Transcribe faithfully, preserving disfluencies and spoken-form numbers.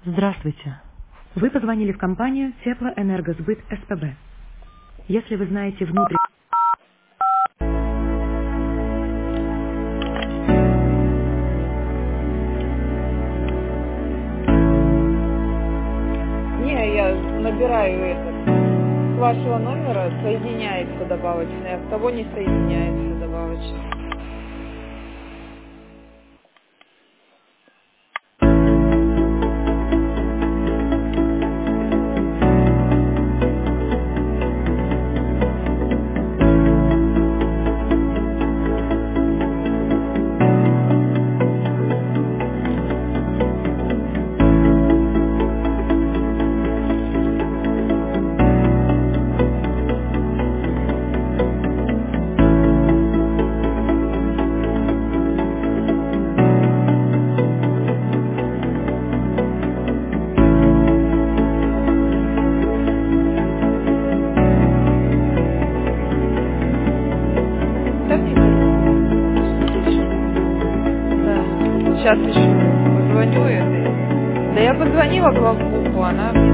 Здравствуйте. Вы позвонили в компанию Теплоэнергосбыт СПБ. Если вы знаете внутрь... Не, я набираю этот. С вашего номера соединяется добавочный, а с того не соединяется добавочный. Да, мне кажется, да. Сейчас еще позвоню этой. Да я позвонила главбуху, она мне